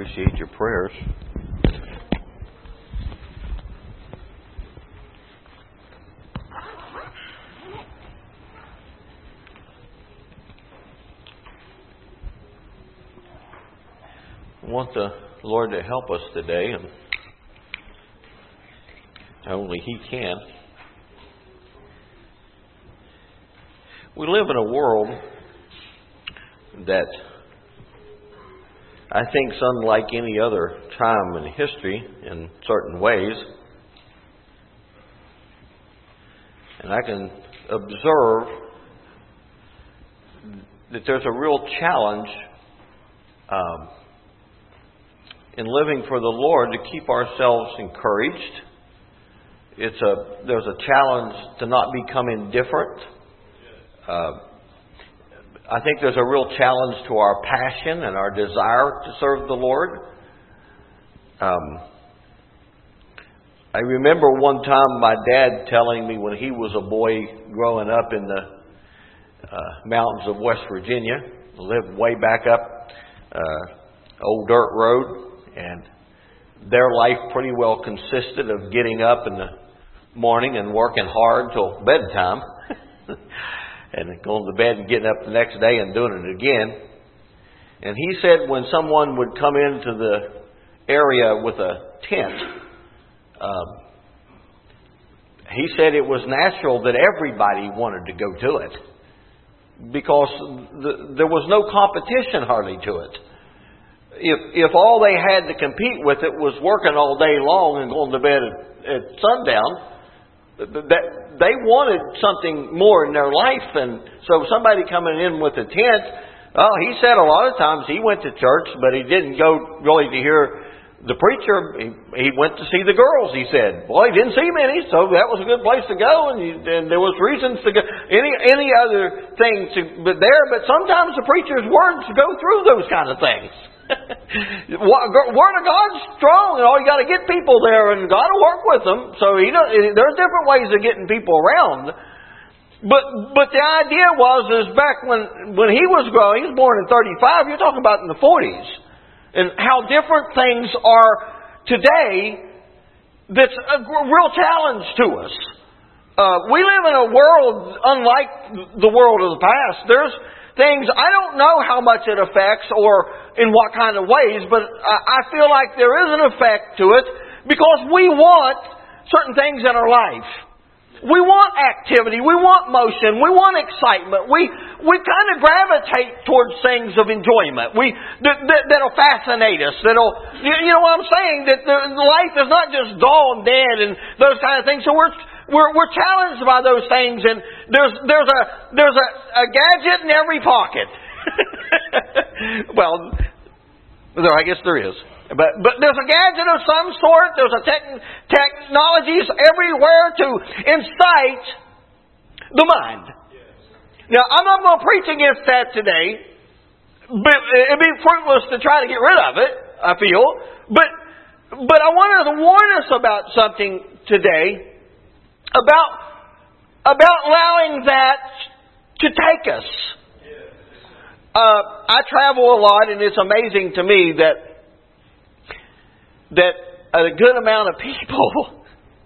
appreciate your prayers. I want the Lord to help us today, and only He can. We live in a world that I think is unlike any other time in history in certain ways. And I can observe that there's a real challenge in living for the Lord to keep ourselves encouraged. There's a challenge to not become indifferent. I think there's a real challenge to our passion and our desire to serve the Lord. I remember one time my dad telling me when he was a boy growing up in the mountains of West Virginia, lived way back up old dirt road, and their life pretty well consisted of getting up in the morning and working hard till bedtime. And going to bed and getting up the next day and doing it again. And he said when someone would come into the area with a tent, he said it was natural that everybody wanted to go to it. Because there was no competition hardly to it. If all they had to compete with it was working all day long and going to bed at sundown, they wanted something more in their life. And so somebody coming in with a tent, he said a lot of times he went to church, but he didn't go really to hear the preacher. He went to see the girls, he said. Well, he didn't see many, so that was a good place to go, and there was reasons to go. Any other thing but sometimes the preacher's words go through those kind of things. Word of God's strong, and all you got to get people there, and God will work with them. So there's different ways of getting people around. But the idea is back when he was growing, he was born in 35. You're talking about in the 40s, and how different things are today. That's a real challenge to us. We live in a world unlike the world of the past. There's things, I don't know how much it affects or in what kind of ways, but I feel like there is an effect to it because we want certain things in our life. We want activity, we want motion, we want excitement. We kind of gravitate towards things of enjoyment. That'll fascinate us. You know what I'm saying? That life is not just dull and dead and those kind of things. So we're challenged by those things, and there's a gadget in every pocket. Well, I guess there is. But there's a gadget of some sort. There's a technologies everywhere to incite the mind. Now, I'm not going to preach against that today, but it'd be fruitless to try to get rid of it, I feel. But I wanted to warn us about something today, about allowing that to take us. I travel a lot, and it's amazing to me that a good amount of people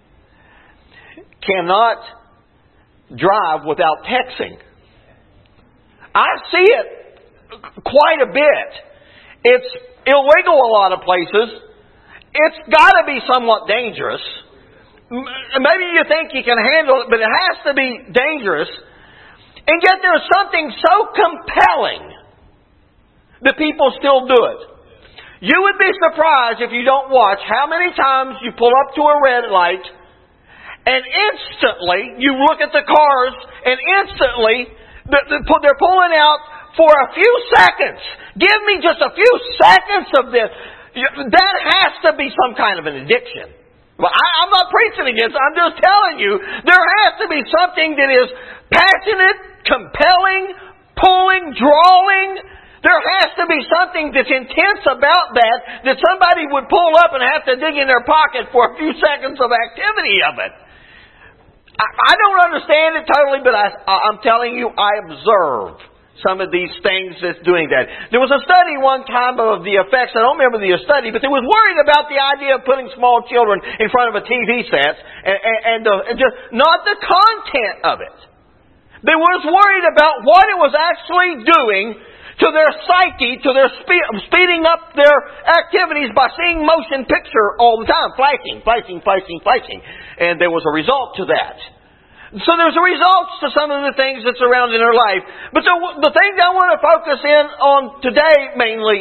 cannot drive without texting. I see it quite a bit. It's illegal a lot of places. It's got to be somewhat dangerous. Maybe you think you can handle it, but it has to be dangerous. And yet there's something so compelling that people still do it. You would be surprised if you don't watch how many times you pull up to a red light and instantly you look at the cars and instantly they're pulling out for a few seconds. Give me just a few seconds of this. That has to be some kind of an addiction. Well, I'm not preaching against it. I'm just telling you, there has to be something that is passionate, compelling, pulling, drawing. There has to be something that's intense about that somebody would pull up and have to dig in their pocket for a few seconds of activity of it. I don't understand it totally, but I'm telling you, I observe some of these things that's doing that. There was a study one time of the effects, I don't remember the study, but they was worried about the idea of putting small children in front of a TV set and just not the content of it. They was worried about what it was actually doing to their psyche, to their speeding up their activities by seeing motion picture all the time, flashing. And there was a result to that. So there's a results to some of the things that surround in their life. But the thing that I want to focus in on today mainly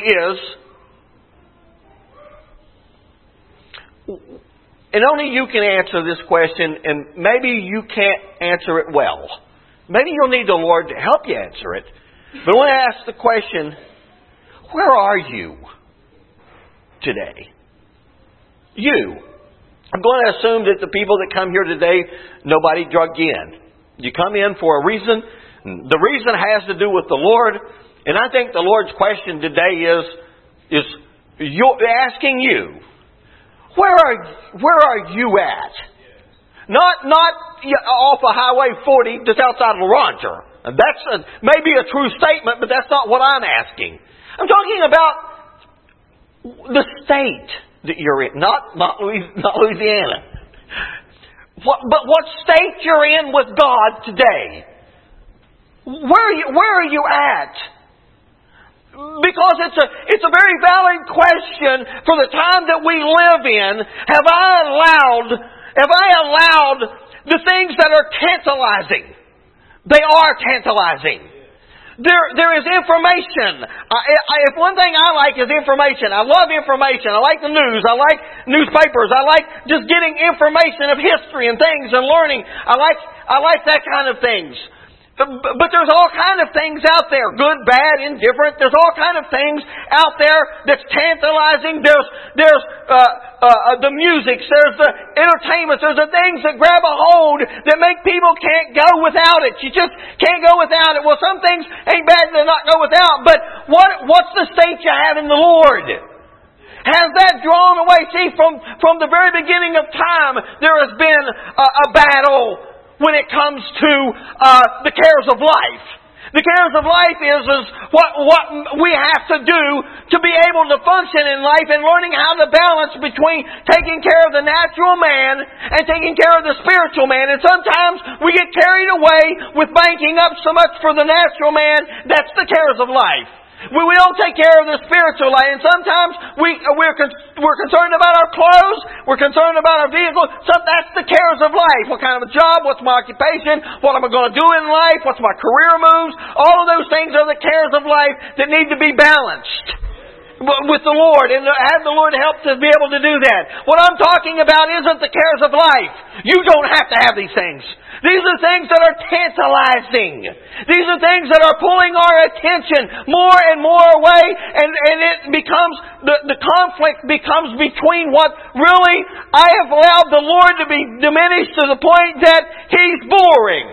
is, and only you can answer this question, and maybe you can't answer it well. Maybe you'll need the Lord to help you answer it. But I want to ask the question, where are you today? You. I'm going to assume that the people that come here today, nobody drugged you in. You come in for a reason. The reason has to do with the Lord. And I think the Lord's question today is asking you, where are you at? Not off of Highway 40 just outside of Laurenter. That's maybe a true statement, but that's not what I'm asking. I'm talking about the state that you're in, not Louisiana. But what state you're in with God today? Where are you at? Because it's a very valid question for the time that we live in. Have I allowed the things that are tantalizing? They are tantalizing. There is information. If one thing I like is information. I love information. I like the news. I like newspapers. I like just getting information of history and things and learning. I like that kind of things. But there's all kind of things out there. Good, bad, indifferent. There's all kind of things out there that's tantalizing. There's the music. There's the entertainment. There's the things that grab a hold that make people can't go without it. You just can't go without it. Well, some things ain't bad to not go without. But what's the state you have in the Lord? Has that drawn away? See, from the very beginning of time, there has been a battle when it comes to the cares of life. The cares of life is what we have to do to be able to function in life and learning how to balance between taking care of the natural man and taking care of the spiritual man. And sometimes we get carried away with banking up so much for the natural man. That's the cares of life. We don't take care of the spiritual life. And sometimes we're concerned about our clothes. We're concerned about our vehicles. So that's the cares of life. What kind of a job? What's my occupation? What am I going to do in life? What's my career moves? All of those things are the cares of life that need to be balanced with the Lord, and have the Lord help to be able to do that. What I'm talking about isn't the cares of life. You don't have to have these things. These are things that are tantalizing. These are things that are pulling our attention more and more away, and it becomes, the conflict becomes between what really I have allowed the Lord to be diminished to the point that He's boring.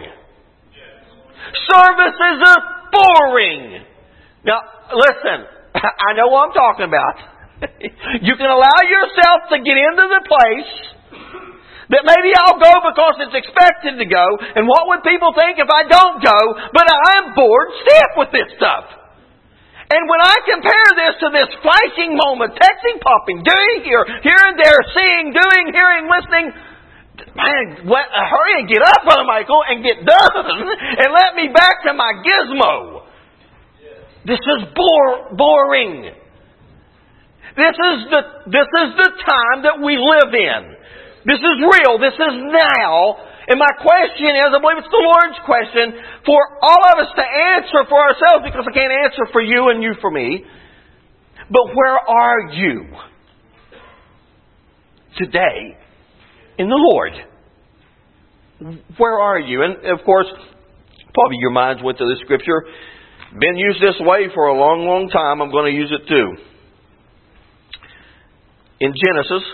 Services are boring. Now, listen, I know what I'm talking about. You can allow yourself to get into the place that maybe I'll go because it's expected to go, and what would people think if I don't go? But I'm bored stiff with this stuff. And when I compare this to this flashing moment, texting, popping, doing here and there, seeing, doing, hearing, listening, man, hurry and get up, Brother Michael, and get done, and let me back to my gizmo. This is boring. This is the time that we live in. This is real. This is now. And my question is, I believe it's the Lord's question for all of us to answer for ourselves, because I can't answer for you and you for me. But where are you today in the Lord? Where are you? And of course, probably your minds went to the Scripture. Been used this way for a long, long time. I'm going to use it too. In Genesis,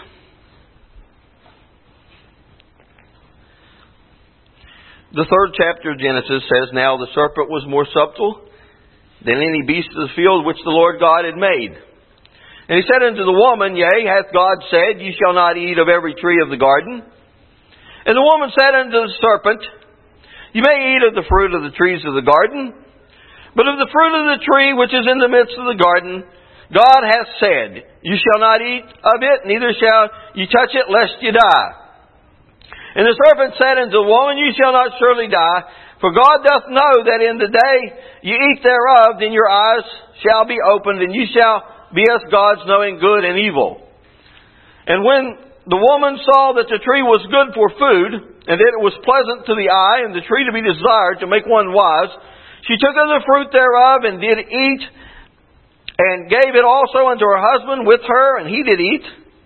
the 3rd chapter of Genesis says, "Now the serpent was more subtle than any beast of the field which the Lord God had made. And he said unto the woman, Yea, hath God said, Ye shall not eat of every tree of the garden? And the woman said unto the serpent, You may eat of the fruit of the trees of the garden, But of the fruit of the tree which is in the midst of the garden, God hath said, You shall not eat of it, neither shall you touch it, lest you die. And the serpent said unto the woman, You shall not surely die, for God doth know that in the day you eat thereof, then your eyes shall be opened, and you shall be as gods, knowing good and evil. And when the woman saw that the tree was good for food, and that it was pleasant to the eye, and the tree to be desired to make one wise, she took of the fruit thereof, and did eat, and gave it also unto her husband with her, and he did eat.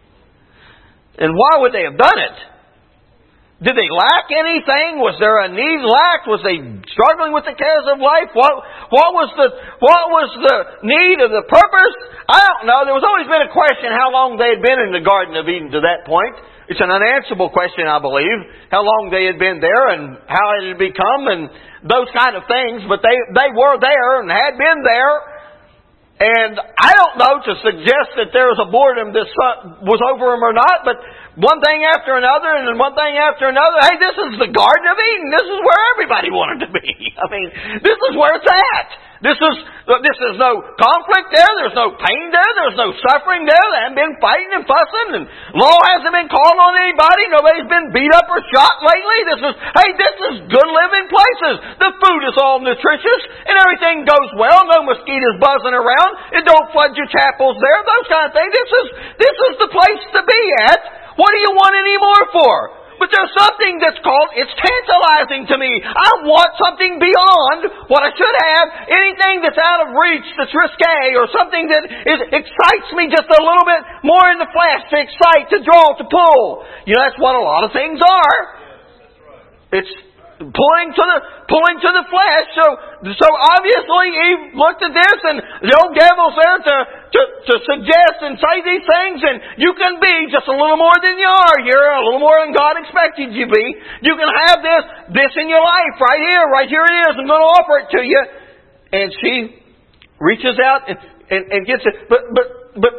And why would they have done it? Did they lack anything? Was there a need lacked? Was they struggling with the cares of life? What was the need of the purpose? I don't know. There was always been a question how long they had been in the Garden of Eden to that point. It's an unanswerable question, I believe. How long they had been there and how it had become and those kind of things. But they were there and had been there. And I don't know to suggest that there was a boredom that was over them or not, but one thing after another and then one thing after another. Hey, this is the Garden of Eden. This is where everybody wanted to be. I mean, this is where it's at. This is no conflict there. There's no pain there. There's no suffering there. They haven't been fighting and fussing, and law hasn't been called on anybody. Nobody's been beat up or shot lately. This is good living places. The food is all nutritious, and everything goes well. No mosquitoes buzzing around. It don't flood your chapels there. Those kind of things. This is the place to be at. What do you want any more for? But there's something that's called, it's tantalizing to me. I want something beyond what I should have. Anything that's out of reach, that's risque, or something that excites me just a little bit more in the flesh, to excite, to draw, to pull. You know, that's what a lot of things are. It's pulling to the flesh. So obviously Eve looked at this, and the old devil's there to suggest and say these things, and you can be just a little more than you are here, a little more than God expected you to be. You can have this in your life right here it is. I'm going to offer it to you. And she reaches out and gets it. But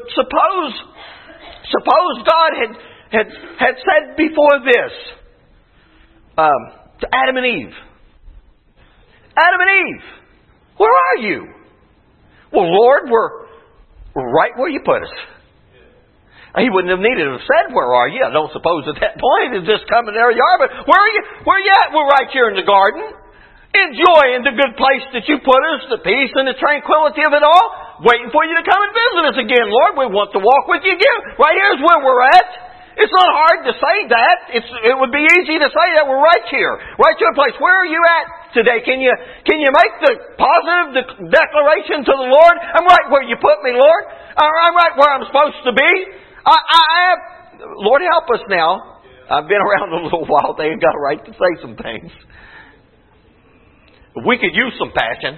suppose God had said before this to Adam and Eve, Adam and Eve, where are you? Well, Lord, we're right where you put us. He wouldn't have needed to have said, where are you? I don't suppose at that point it's just coming there you are, but where are you? Where are you at? We're right here in the garden, enjoying the good place that you put us, the peace and the tranquility of it all, waiting for you to come and visit us again, Lord. We want to walk with you again. Right here's where we're at. It's not hard to say that. It would be easy to say that we're right here, right to a place. Where are you at today? Can you make the positive declaration to the Lord? I'm right where you put me, Lord. I'm right where I'm supposed to be. I have, Lord, help us now. I've been around a little while. They got a right to say some things. We could use some passion.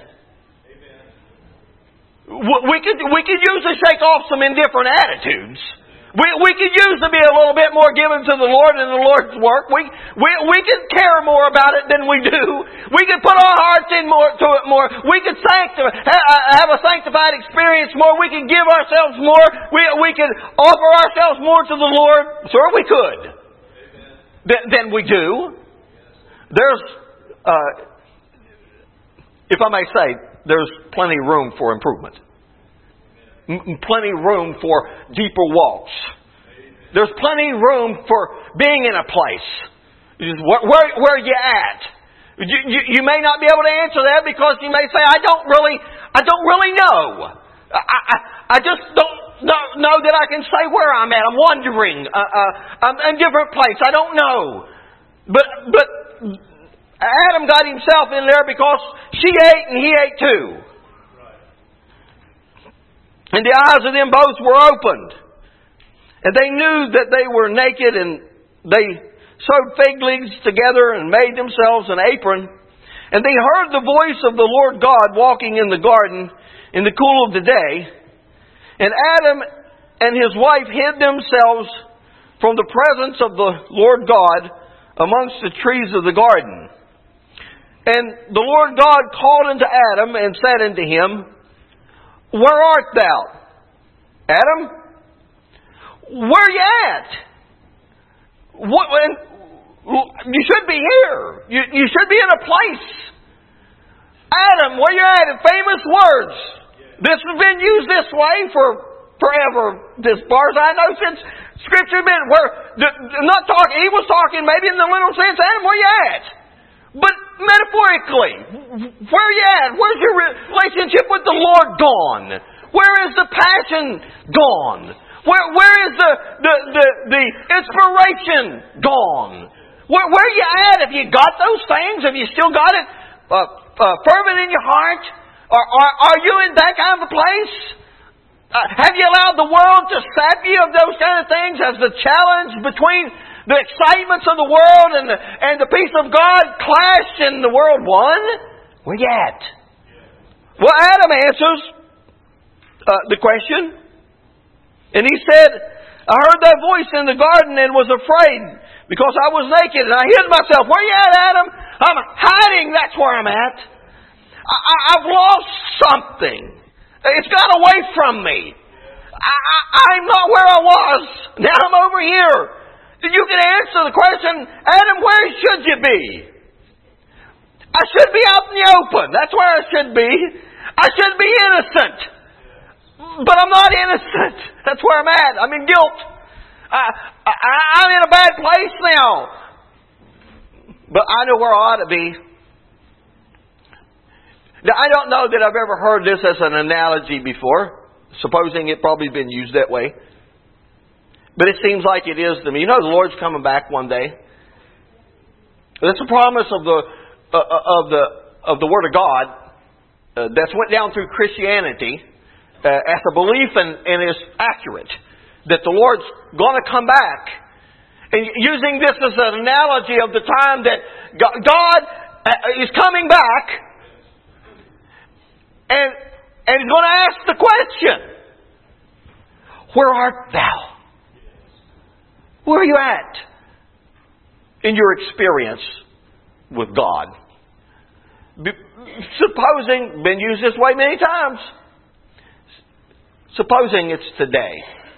We could use to shake off some indifferent attitudes. We could use to be a little bit more given to the Lord and the Lord's work. We could care more about it than we do. We could put our hearts in more to it more. We could have a sanctified experience more. We could give ourselves more. We could offer ourselves more to the Lord. Sure, we could. Than we do. There's, if I may say, there's plenty of room for improvement. Plenty of room for deeper walks. There's plenty of room for being in a place. Where are you at? You may not be able to answer that because you may say, I don't really know. I just don't know that I can say where I'm at. I'm wandering. I'm in a different place. I don't know. But Adam got himself in there because she ate and he ate too. And the eyes of them both were opened. And they knew that they were naked, and they sewed fig leaves together and made themselves an apron. And they heard the voice of the Lord God walking in the garden in the cool of the day. And Adam and his wife hid themselves from the presence of the Lord God amongst the trees of the garden. And the Lord God called unto Adam and said unto him, Where art thou? Adam? Where are you at? You should be here. You should be in a place. Adam, where you at? Famous words. This has been used this way for forever, as far as I know, since Scripture has been. He was talking maybe in the literal sense, Adam, where you at? But metaphorically, where you at? Where's your relationship with the Lord gone? Where is the passion gone? Where is the inspiration gone? Where you at? Have you got those things? Have you still got it fervent in your heart? Are you in that kind of a place? Have you allowed the world to sap you of those kind of things as the challenge between the excitements of the world and the peace of God clash and the world won? Where you at? Well, Adam answers the question. And he said, I heard that voice in the garden and was afraid because I was naked and I hid myself. Where you at, Adam? I'm hiding. That's where I'm at. I've lost something. It's gone away from me. I'm not where I was. Now I'm over here. You can answer the question, Adam, where should you be? I should be out in the open. That's where I should be. I should be innocent. But I'm not innocent. That's where I'm at. I'm in guilt. I'm in a bad place now. But I know where I ought to be. Now, I don't know that I've ever heard this as an analogy before, supposing it probably been used that way. But it seems like it is to me. You know, the Lord's coming back one day. That's the promise of the Word of God that's went down through Christianity as a belief and is accurate. That the Lord's going to come back. And using this as an analogy of the time that God is coming back. And He's going to ask the question, where art thou? Where are you at in your experience with God? Supposing, been used this way many times, supposing it's today.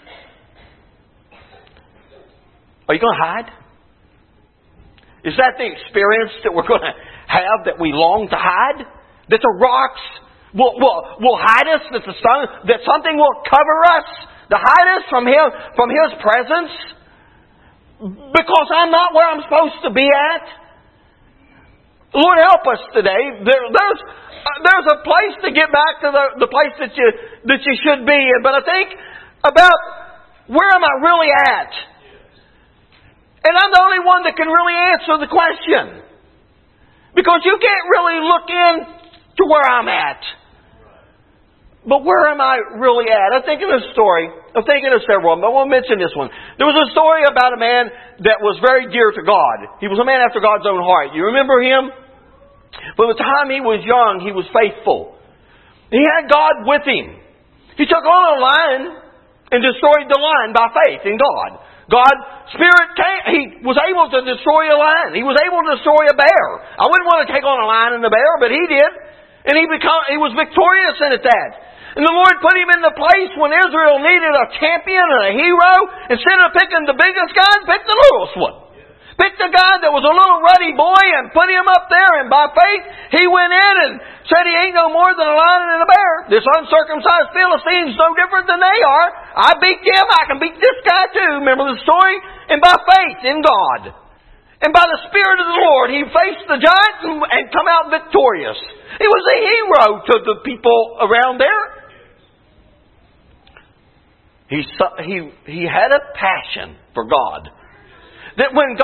Are you going to hide? Is that the experience that we're going to have, that we long to hide? That the rocks will hide us, that something will cover us, to hide us from His presence? Because I'm not where I'm supposed to be at? Lord, help us today. There's a place to get back to the place that you should be in. But I think about, where am I really at? And I'm the only one that can really answer the question. Because you can't really look in to where I'm at. But where am I really at? I'm thinking of a story. I'm thinking of several, but I won't mention this one. There was a story about a man that was very dear to God. He was a man after God's own heart. You remember him? By the time he was young, he was faithful. He had God with him. He took on a lion and destroyed the lion by faith in God. God's Spirit came. He was able to destroy a lion. He was able to destroy a bear. I wouldn't want to take on a lion and a bear, but he did. And he was victorious in that. And the Lord put him in the place when Israel needed a champion and a hero. Instead of picking the biggest guy, picked the littlest one. Picked a guy that was a little ruddy boy and put him up there. And by faith, he went in and said he ain't no more than a lion and a bear. This uncircumcised Philistine's no different than they are. I beat them, I can beat this guy too. Remember the story? And by faith in God. And by the Spirit of the Lord, he faced the giant and come out victorious. He was a hero to the people around there. He had a passion for God. That when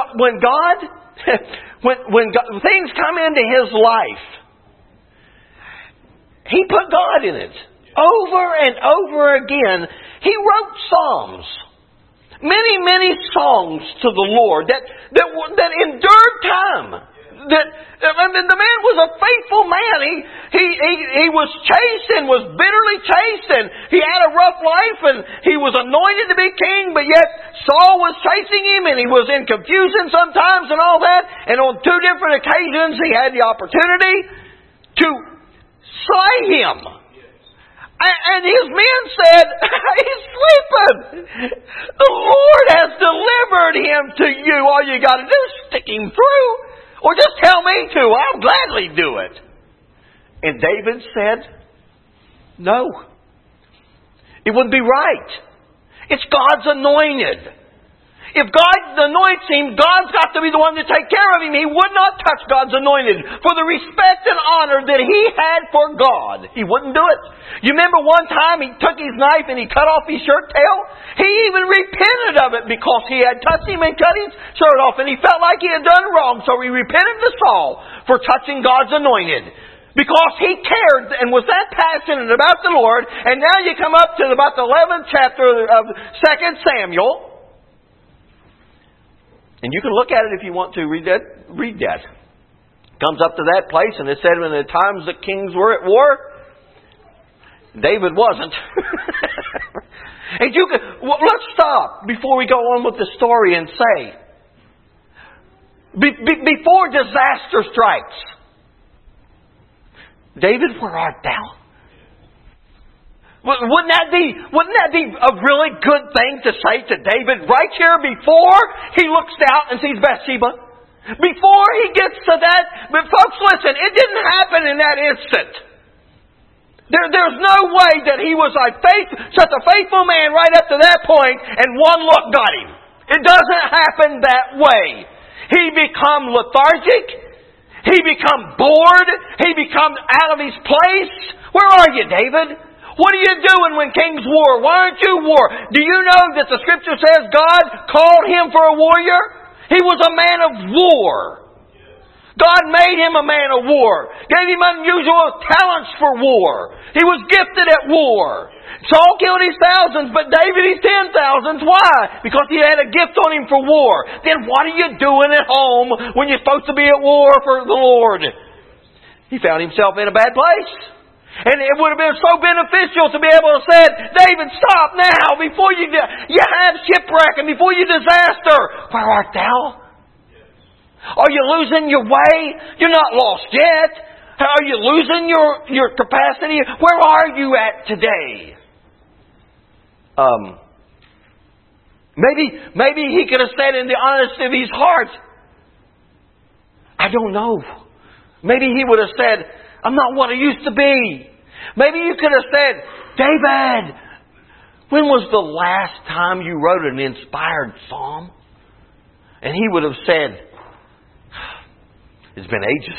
things come into his life, he put God in it. Over and over again, he wrote psalms. Many songs to the Lord that endured time. The man was a faithful man. He was chased and was bitterly chased, and he had a rough life, and he was anointed to be king, but yet Saul was chasing him, and he was in confusion sometimes and all that. And on 2 different occasions, he had the opportunity to slay him. And his men said, he's sleeping. The Lord has delivered him to you. All you got to do is stick him through. Or just tell me to. I'll gladly do it. And David said, no. It wouldn't be right. It's God's anointed. If God anoints him, God's got to be the one to take care of him. He would not touch God's anointed. For the respect and honor that he had for God, he wouldn't do it. You remember one time he took his knife and he cut off his shirt tail? He even repented of it because he had touched him and cut his shirt off, and he felt like he had done wrong. So he repented to Saul for touching God's anointed. Because he cared and was that passionate about the Lord. And now you come up to about the 11th chapter of 2 Samuel. And you can look at it if you want to. Read that. Comes up to that place, and it said when the times that kings were at war, David wasn't. And let's stop before we go on with the story and say, before disaster strikes, David, where art thou? Wouldn't that be a really good thing to say to David right here before he looks out and sees Bathsheba? Before he gets to that. But folks, listen, it didn't happen in that instant. There's no way that he was such a faithful man right up to that point and one look got him. It doesn't happen that way. He become lethargic. He become bored. He becomes out of his place. Where are you, David? What are you doing when kings war? Why aren't you war? Do you know that the Scripture says God called him for a warrior? He was a man of war. God made him a man of war. Gave him unusual talents for war. He was gifted at war. Saul killed his thousands, but David his 10,000s. Why? Because he had a gift on him for war. Then what are you doing at home when you're supposed to be at war for the Lord? He found himself in a bad place. And it would have been so beneficial to be able to say, David, stop now before you have shipwreck and before you disaster. Where art thou? Are you losing your way? You're not lost yet. Are you losing your capacity? Where are you at today? Maybe he could have said in the honesty of his heart, I don't know. Maybe he would have said, I'm not what I used to be. Maybe you could have said, David, when was the last time you wrote an inspired psalm? And he would have said, it's been ages.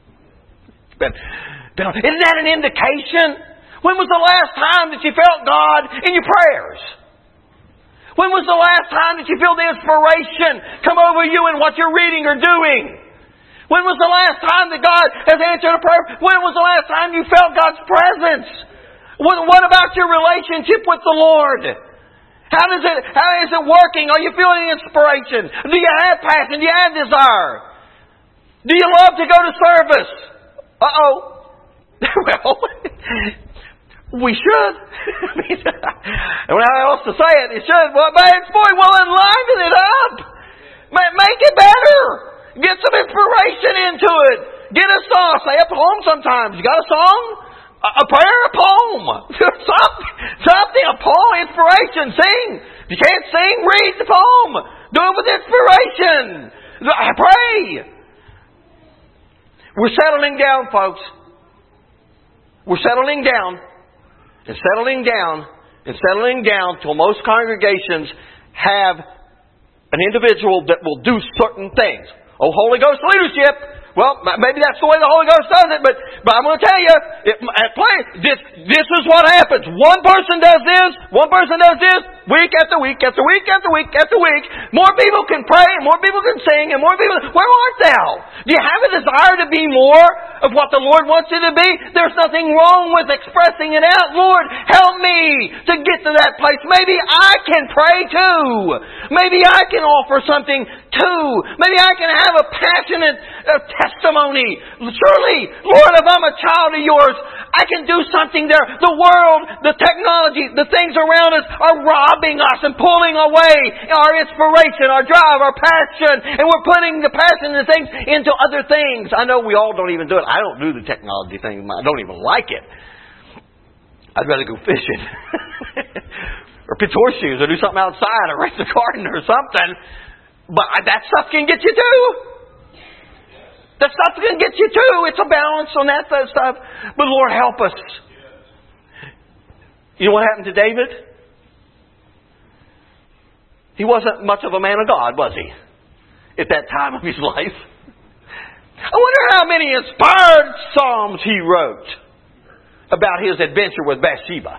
Isn't that an indication? When was the last time that you felt God in your prayers? When was the last time that you feel the inspiration come over you in what you're reading or doing? When was the last time that God has answered a prayer? When was the last time you felt God's presence? What about your relationship with the Lord? How is it working? Are you feeling inspiration? Do you have passion? Do you have desire? Do you love to go to service? Uh-oh. Well, we should. I don't know how else to say it. It should. Well, enliven it up. Make it better. Get some inspiration into it. Get a song. Say a poem sometimes. You got a song? A prayer, a poem. Something, a poem, inspiration. Sing. If you can't sing, read the poem. Do it with inspiration. Pray. We're settling down, folks. We're settling down. And settling down. And settling down till most congregations have an individual that will do certain things. Oh, Holy Ghost leadership. Well, maybe that's the way the Holy Ghost does it, but I'm going to tell you, this is what happens. One person does this, week after week after week after week after week. More people can pray, and more people can sing, and more people... Where art thou? Do you have a desire to be more of what the Lord wants you to be? There's nothing wrong with expressing it out. Lord, help me to get to that place. Maybe I can pray too. Maybe I can offer something too. Maybe I can have a passionate testimony. Surely, Lord, if I'm a child of yours, I can do something there. The world, the technology, the things around us are robbing us and pulling away our inspiration, our drive, our passion, and we're putting the passion and things into other things. I know we all don't even do it. I don't do the technology thing. I don't even like it. I'd rather go fishing. Or pitch horseshoes or do something outside or raise the garden or something. But that stuff can get you too. That stuff can get you too. It's a balance on that stuff. But Lord, help us. You know what happened to David? He wasn't much of a man of God, was he? At that time of his life. I wonder how many inspired psalms he wrote about his adventure with Bathsheba.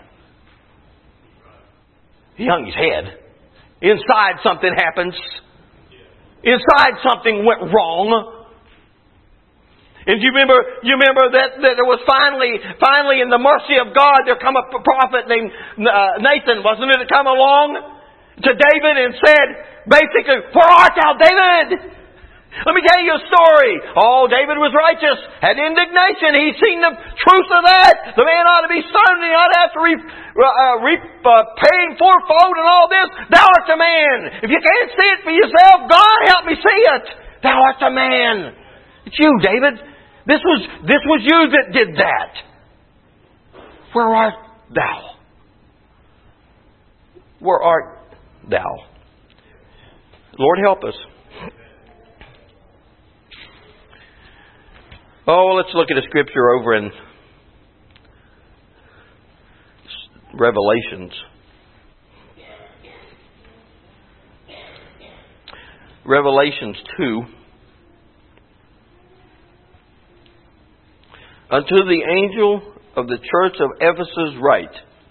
He hung his head. Inside something happens. Inside something went wrong. And you remember that there was finally in the mercy of God, there come a prophet named Nathan, wasn't it, that come along to David and said, basically, "Where art thou, David? Let me tell you a story." Oh, David was righteous, had indignation. He'd seen the truth of that. The man ought to be stoned, and he ought to have to pay him fourfold and all this. Thou art the man. If you can't see it for yourself, God help me see it. Thou art the man. It's you, David. This was you that did that. Where art thou? Where art thou? Lord, help us. Oh, let's look at a scripture over in Revelations. Revelations 2. Unto the angel of the church of Ephesus write,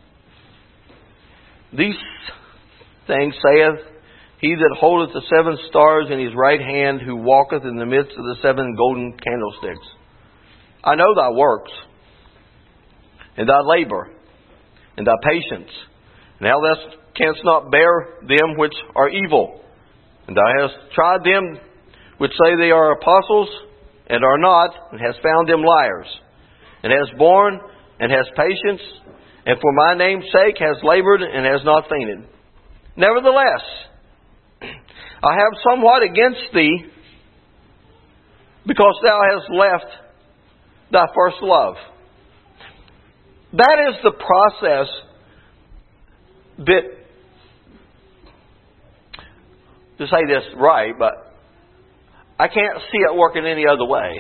These things saith he that holdeth the 7 stars in his right hand, who walketh in the midst of the 7 golden candlesticks. I know thy works, and thy labor, and thy patience, and how thou canst not bear them which are evil. And thou hast tried them which say they are apostles, and are not, and hast found them liars. And hast borne, and hast patience, and for my name's sake hast labored, and hast not fainted. Nevertheless, I have somewhat against thee, because thou hast left thy first love. That is the process that, to say this right, but I can't see it working any other way.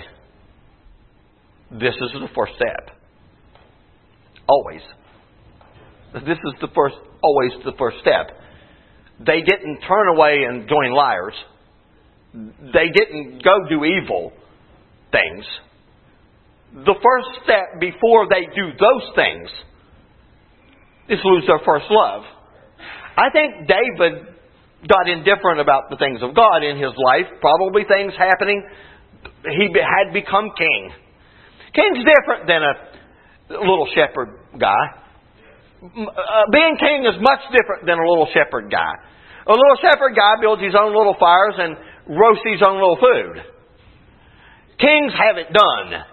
This is the first step. Always. This is always the first step. They didn't turn away and join liars. They didn't go do evil things. The first step before they do those things is lose their first love. I think David got indifferent about the things of God in his life. Probably things happening. He had become king. King's different than a little shepherd guy. Being king is much different than a little shepherd guy. A little shepherd guy builds his own little fires and roasts his own little food. Kings have it done.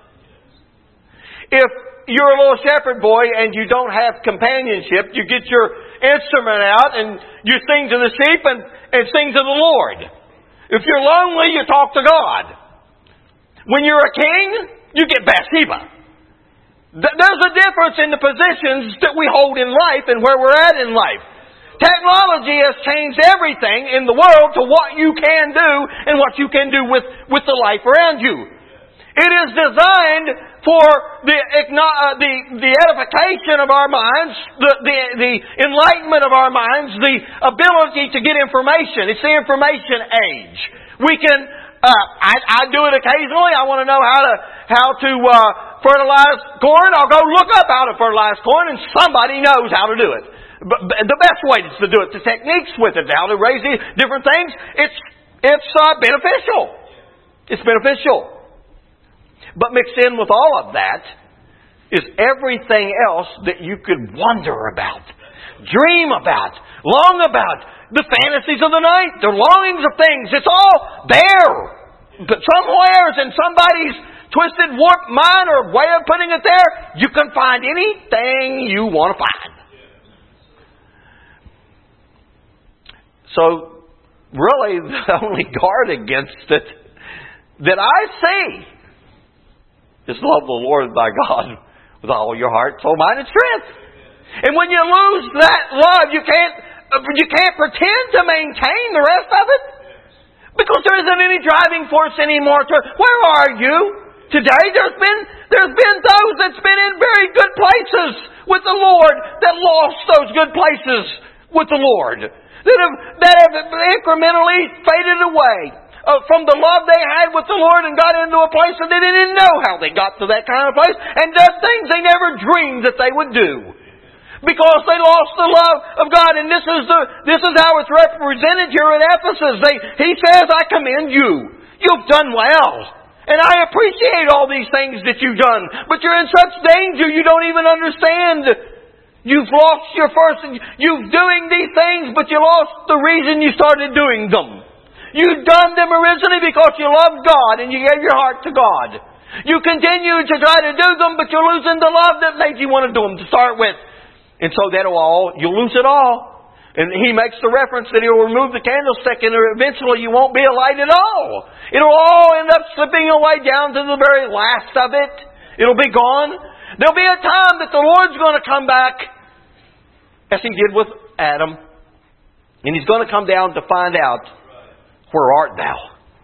If you're a little shepherd boy and you don't have companionship, you get your instrument out and you sing to the sheep and sing to the Lord. If you're lonely, you talk to God. When you're a king, you get Bathsheba. There's a difference in the positions that we hold in life and where we're at in life. Technology has changed everything in the world to what you can do and what you can do with the life around you. It is designed for the edification of our minds, the enlightenment of our minds, the ability to get information. It's the information age. We can, I do it occasionally. I want to know how to fertilize corn. I'll go look up how to fertilize corn, and somebody knows how to do it. But the best way is to do it, the techniques with it, how to raise these different things. It's beneficial. It's beneficial. But mixed in with all of that is everything else that you could wonder about, dream about, long about, the fantasies of the night, the longings of things. It's all there. But somewheres in somebody's twisted, warped mind or way of putting it there, you can find anything you want to find. So, really, the only guard against it that I see is love the Lord thy God with all your heart, soul, mind, and strength. And when you lose that love, you can't pretend to maintain the rest of it. Because there isn't any driving force anymore. Where are you? Today there's been those that's been in very good places with the Lord that lost those good places with the Lord. That have incrementally faded away from the love they had with the Lord and got into a place that they didn't know how they got to that kind of place and done things they never dreamed that they would do. Because they lost the love of God. And this is how it's represented here at Ephesus. He says, I commend you. You've done well. And I appreciate all these things that you've done. But you're in such danger you don't even understand. You've lost your first... You're doing these things, but you lost the reason you started doing them. You've done them originally because you loved God and you gave your heart to God. You continue to try to do them, but you're losing the love that made you want to do them to start with. And so you'll lose it all. And he makes the reference that he'll remove the candlestick and eventually you won't be a light at all. It'll all end up slipping away down to the very last of it. It'll be gone. There'll be a time that the Lord's going to come back as He did with Adam. And He's going to come down to find out, where art thou?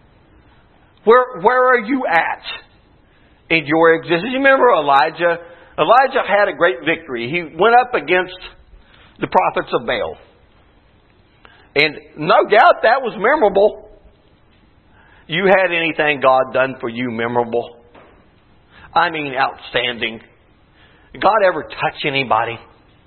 Where are you at in your existence? You remember Elijah? Elijah had a great victory. He went up against the prophets of Baal. And no doubt that was memorable. You had anything God done for you memorable? I mean outstanding. Did God ever touch anybody?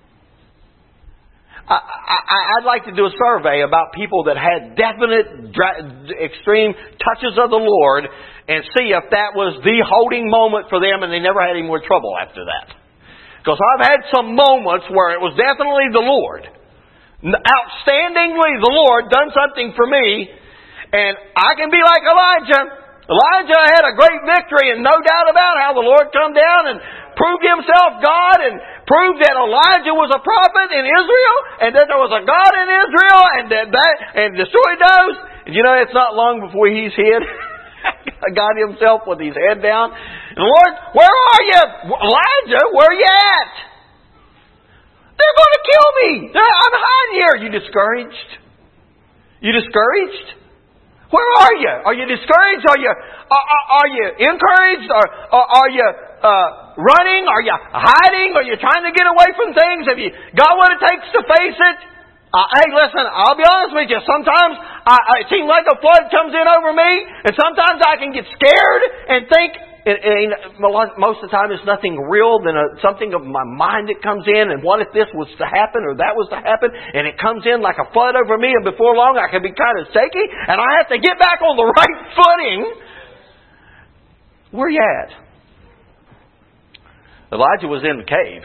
I'd like to do a survey about people that had definite, extreme touches of the Lord and see if that was the holding moment for them and they never had any more trouble after that. Because I've had some moments where it was definitely the Lord. Outstandingly, the Lord done something for me. And I can be like Elijah. Elijah had a great victory and no doubt about how the Lord come down and proved Himself God and proved that Elijah was a prophet in Israel and that there was a God in Israel and destroyed those. And you know, it's not long before he's hid. God Himself with His head down. And Lord, where are you? Elijah, where are you at? They're going to kill me. I'm hiding here. Are you discouraged? You discouraged? Where are you? Are you discouraged? Are you encouraged? Are you running? Are you hiding? Are you trying to get away from things? Have you got what it takes to face it? Hey, listen, I'll be honest with you. Sometimes it seems like a flood comes in over me, and sometimes I can get scared and think, most of the time it's nothing real than something of my mind that comes in, and what if this was to happen or that was to happen, and it comes in like a flood over me, and before long I can be kind of shaky, and I have to get back on the right footing. Where are you at? Elijah was in the cave,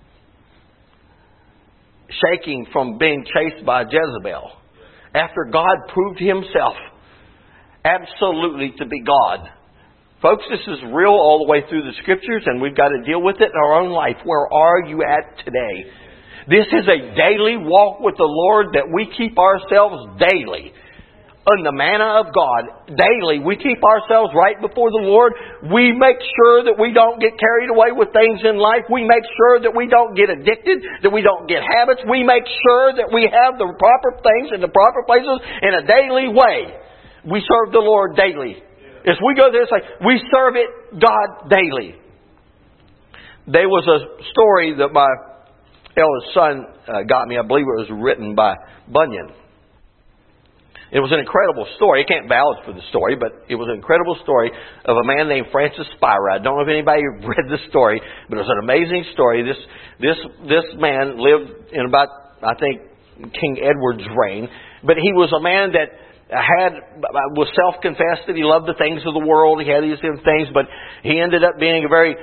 shaking from being chased by Jezebel, after God proved Himself absolutely to be God. Folks, this is real all the way through the Scriptures, and we've got to deal with it in our own life. Where are you at today? This is a daily walk with the Lord that we keep ourselves daily in the manna of God. Daily, we keep ourselves right before the Lord. We make sure that we don't get carried away with things in life. We make sure that we don't get addicted, that we don't get habits. We make sure that we have the proper things in the proper places in a daily way. We serve the Lord daily. As we go there, it's like we serve it God daily. There was a story that my eldest son got me. I believe it was written by Bunyan. It was an incredible story. I can't vouch for the story, but it was an incredible story of a man named Francis Spira. I don't know if anybody read the story, but it was an amazing story. This man lived in about, I think, King Edward's reign, but he was a man that was self-confessed that he loved the things of the world. He had these different things, but he ended up being a very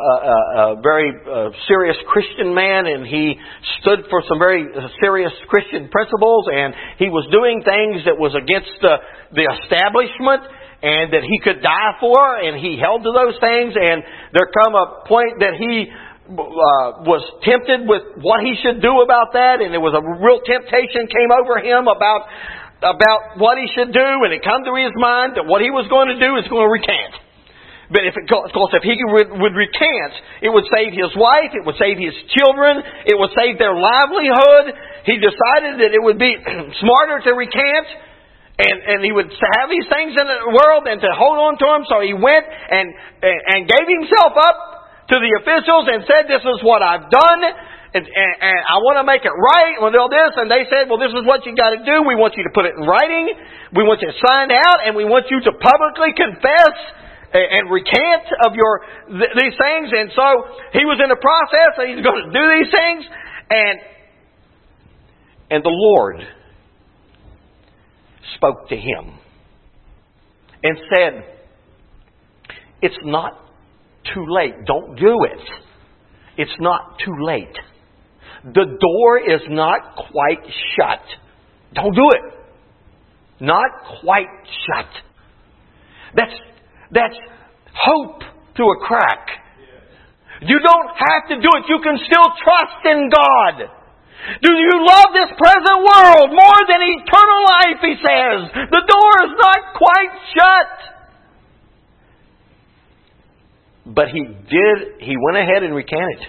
serious Christian man, and he stood for some very serious Christian principles, and he was doing things that was against the establishment and that he could die for, and he held to those things, and there come a point that he was tempted with what he should do about that, and there was a real temptation came over him about what he should do, and it come to his mind that what he was going to do is going to recant. But of course, if he would recant, it would save his wife, it would save his children, it would save their livelihood. He decided that it would be smarter to recant And he would have these things in the world and to hold on to them. So he went and gave himself up to the officials and said, this is what I've done. And I want to make it right. Well, this. And they said, well, this is what you got to do. We want you to put it in writing. We want you to sign out. And we want you to publicly confess and recant of these things. And so he was in the process. And he's going to do these things. And the Lord spoke to him and said, it's not too late. Don't do it. It's not too late. The door is not quite shut. Don't do it. Not quite shut. That's hope through a crack. You don't have to do it. You can still trust in God. Do you love this present world more than eternal life, he says? The door is not quite shut. But he went ahead and recanted.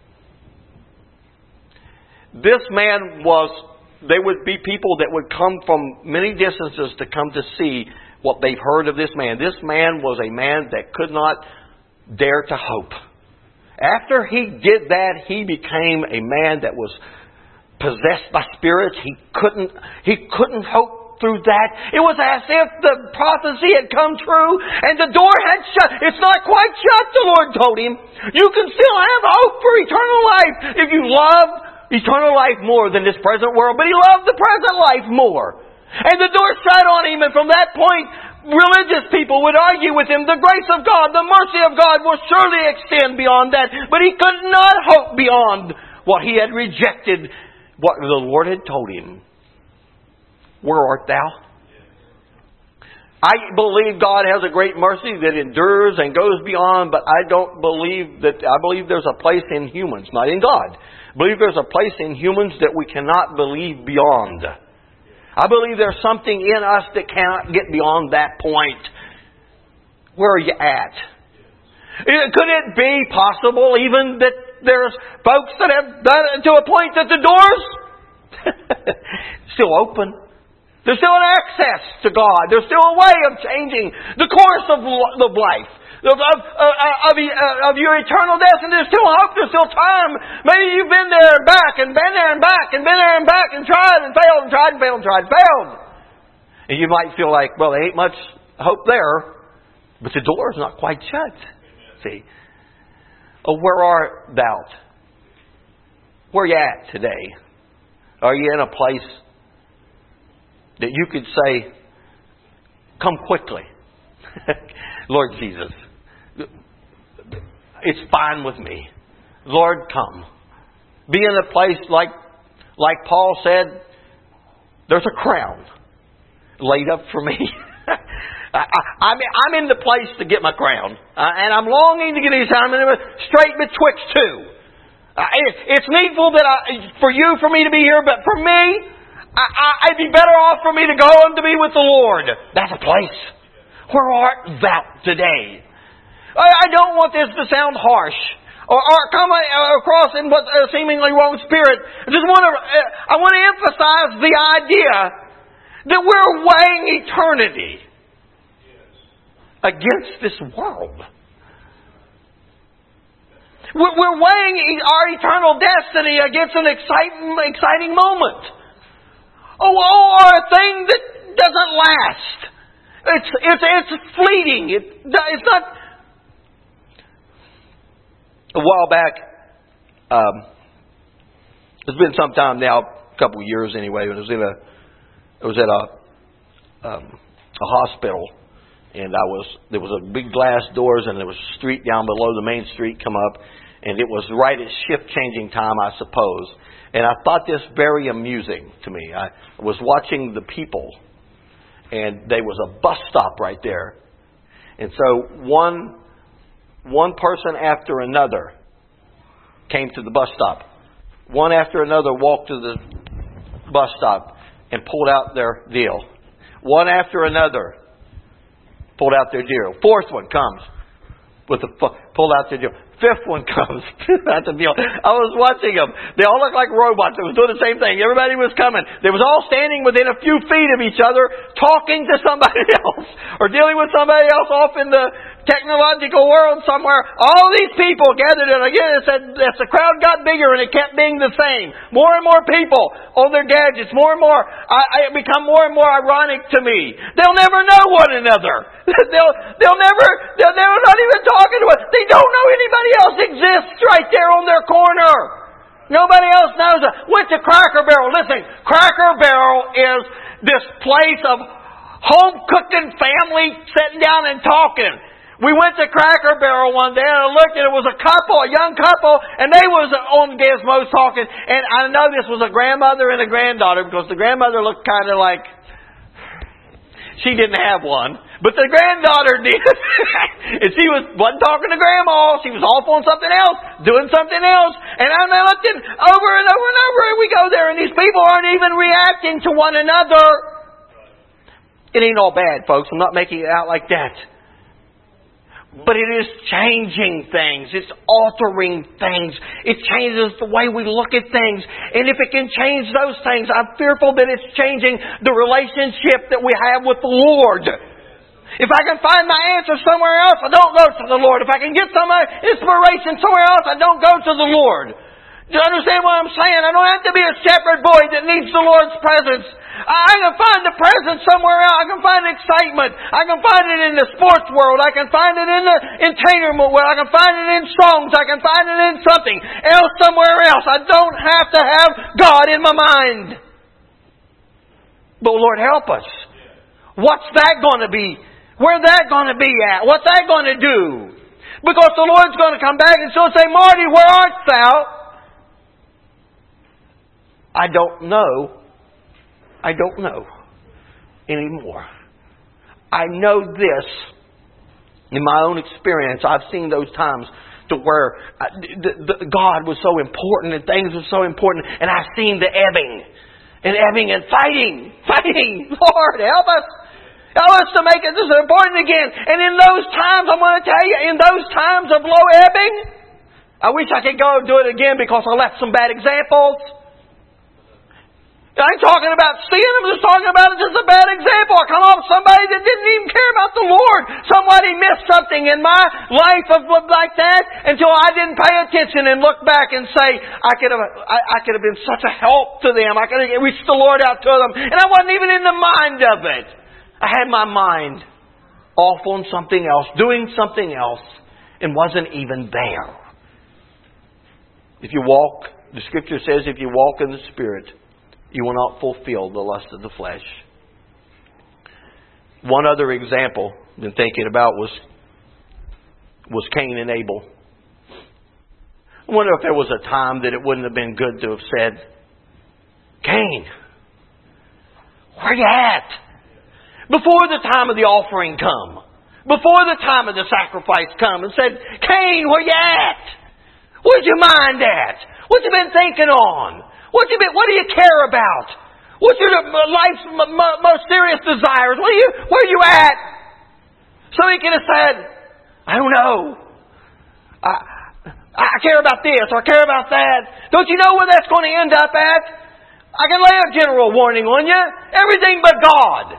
This man there would be people that would come from many distances to come to see what they've heard of this man. This man was a man that could not dare to hope. After he did that, he became a man that was possessed by spirits. He couldn't hope through that. It was as if the prophecy had come true and the door had shut. It's not quite shut, the Lord told him. You can still have hope for eternal life if you love eternal life more than this present world. But he loved the present life more. And the door shut on him, and from that point, religious people would argue with him. The grace of God, the mercy of God will surely extend beyond that. But he could not hope beyond what he had rejected, what the Lord had told him. Where art thou? I believe God has a great mercy that endures and goes beyond, but I believe there's a place in humans, not in God. I believe there's a place in humans that we cannot believe beyond. I believe there's something in us that cannot get beyond that point. Where are you at? Could it be possible even that there's folks that have done it to a point that the doors still open? There's still an access to God. There's still a way of changing the course of life, of your eternal destiny. There's still hope. There's still time. Maybe you've been there and back and been there and back and been there and back and tried and failed and tried and failed and tried and failed. And you might feel like, well, there ain't much hope there, but the door's not quite shut. See? Oh, where art thou? Where are you at today? Are you in a place that you could say, come quickly? Lord Jesus, it's fine with me. Lord, come. Be in a place like Paul said, there's a crown laid up for me. I'm in the place to get my crown. And I'm longing to get these. I'm straight betwixt two. It's needful for me to be here, but for me, I'd be better off for me to go and to be with the Lord. That's a place. Where art thou today? I don't want this to sound harsh or come across in what a seemingly wrong spirit. I want to emphasize the idea that we're weighing eternity against this world. We're weighing our eternal destiny against an exciting moment. Or a thing that doesn't last. It's fleeting. It's not. A while back, it's been some time now, a couple of years anyway. It was at a hospital, and there was a big glass doors, and there was a street down below the main street come up, and it was right at shift changing time, I suppose. And I thought this very amusing to me. I was watching the people, and there was a bus stop right there. And so one person after another came to the bus stop. One after another walked to the bus stop and pulled out their deal. One after another pulled out their deal. Fourth one comes with pulled out the deal. Fifth one comes. That's a deal. I was watching them. They all looked like robots. They was doing the same thing. Everybody was coming. They was all standing within a few feet of each other, talking to somebody else, or dealing with somebody else off in the technological world somewhere. All these people gathered, and again, it said as the crowd got bigger, and it kept being the same. More and more people on their gadgets. More and more. It become more and more ironic to me. They'll never know one another. They're not even talking to us. They don't know anybody else exists right there on their corner. Nobody else knows it. Went to Cracker Barrel. Listen, Cracker Barrel is this place of home cooking family sitting down and talking. We went to Cracker Barrel one day and I looked and it was a young couple, and they was on Gizmos talking. And I know this was a grandmother and a granddaughter because the grandmother looked kind of like she didn't have one. But the granddaughter did. And she wasn't talking to Grandma. She was off on something else, doing something else. And I looked over and over and over, and we go there, and these people aren't even reacting to one another. It ain't all bad, folks. I'm not making it out like that. But it is changing things. It's altering things. It changes the way we look at things. And if it can change those things, I'm fearful that it's changing the relationship that we have with the Lord. If I can find my answer somewhere else, I don't go to the Lord. If I can get some inspiration somewhere else, I don't go to the Lord. Do you understand what I'm saying? I don't have to be a shepherd boy that needs the Lord's presence. I can find the presence somewhere else. I can find excitement. I can find it in the sports world. I can find it in the entertainment world. I can find it in songs. I can find it in something else somewhere else. I don't have to have God in my mind. But Lord, help us. What's that going to be? Where's that going to be at? What's that going to do? Because the Lord's going to come back and still say, Marty, where art thou? I don't know. I don't know anymore. I know this. In my own experience, I've seen those times to where God was so important and things were so important. And I've seen the ebbing and fighting. Lord, help us. Help us to make it this important again. And in those times, I'm going to tell you, in those times of low ebbing, I wish I could go and do it again because I left some bad examples. I ain't talking about sin. I'm just talking about just a bad example. I come off somebody that didn't even care about the Lord. Somebody missed something in my life like that until I didn't pay attention and look back and say, I could have been such a help to them. I could have reached the Lord out to them. And I wasn't even in the mind of it. I had my mind off on something else, doing something else, and wasn't even there. The Scripture says, if you walk in the Spirit, you will not fulfill the lust of the flesh. One other example I've been thinking about was Cain and Abel. I wonder if there was a time that it wouldn't have been good to have said, Cain, where you at? Before the time of the offering come. Before the time of the sacrifice come. And said, Cain, where you at? Where's your mind at? What you been thinking on? What do you care about? What's your life's most serious desires? Where are you at? So he could have said, I don't know. I care about this or I care about that. Don't you know where that's going to end up at? I can lay a general warning on you. Everything but God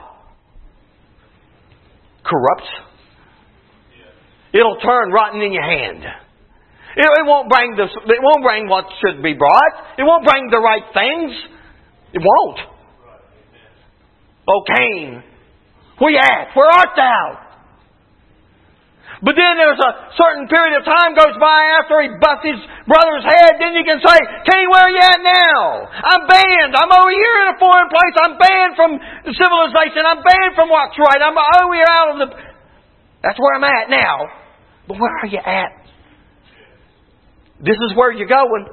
corrupts. It'll turn rotten in your hand. It won't bring what should be brought. It won't bring the right things. It won't. Oh, Cain, where you at? Where art thou? But then there's a certain period of time goes by after he busts his brother's head. Then you can say, Cain, where are you at now? I'm banned. I'm over here in a foreign place. I'm banned from civilization. I'm banned from what's right. I'm over here out of the... That's where I'm at now. But where are you at? This is where you're going.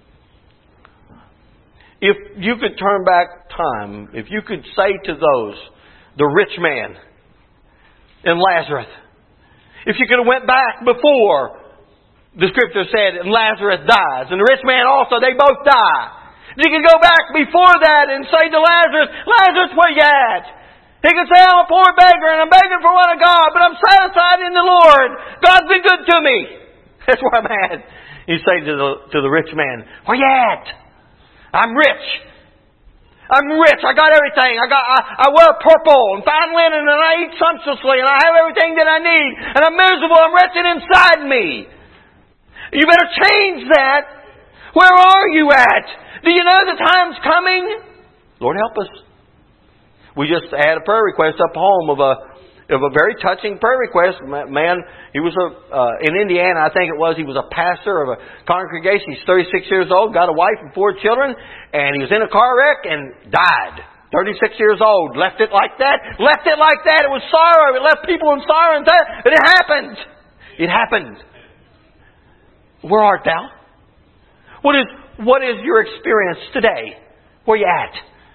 If you could turn back time, if you could say to those, the rich man and Lazarus, if you could have went back before the Scripture said Lazarus dies, and the rich man also, they both die. You could go back before that and say to Lazarus, Lazarus, where you at? He could say, I'm a poor beggar and I'm begging for one of God, but I'm satisfied in the Lord. God's been good to me. That's where I'm at. You say to the rich man, where you at? I'm rich. I'm rich. I got everything. I wear purple and fine linen, and I eat sumptuously, and I have everything that I need. And I'm miserable. I'm wretched inside me. You better change that. Where are you at? Do you know the time's coming? Lord, help us. We just had a prayer request up home of a very touching prayer request. Man, he was in Indiana, I think it was. He was a pastor of a congregation. He's 36 years old, got a wife and 4 children, and he was in a car wreck and died. 36 years old. Left it like that. Left it like that. It was sorrow. It left people in sorrow and that. But it happened. It happened. Where art thou? What is your experience today? Where you at?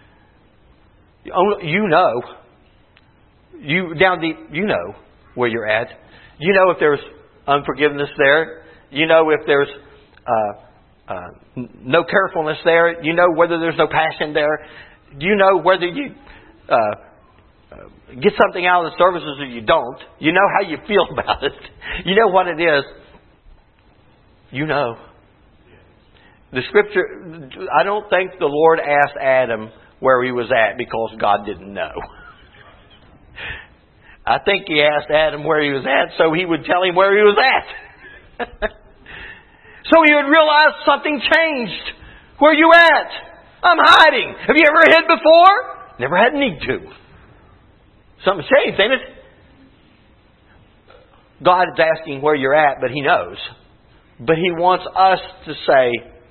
You know. You down deep, you know where you're at. You know if there's unforgiveness there. You know if there's no carefulness there. You know whether there's no passion there. You know whether you get something out of the services or you don't. You know how you feel about it. You know what it is. You know. The Scripture, I don't think the Lord asked Adam where he was at because God didn't know. I think He asked Adam where he was at so He would tell him where he was at. So he would realize something changed. Where you at? I'm hiding. Have you ever hid before? Never had need to. Something's changed, ain't it? God is asking where you're at, but He knows. But He wants us to say,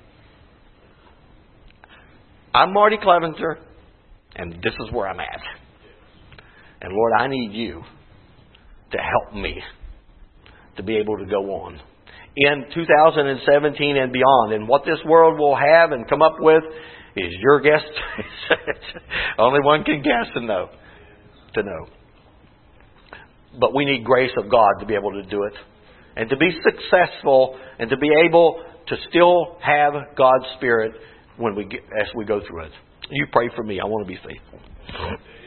I'm Marty Clevenger, and this is where I'm at. And Lord, I need You to help me to be able to go on in 2017 and beyond. And what this world will have and come up with is your guess. Only one can guess and know. To know. But we need grace of God to be able to do it. And to be successful and to be able to still have God's Spirit as we go through it. You pray for me. I want to be faithful.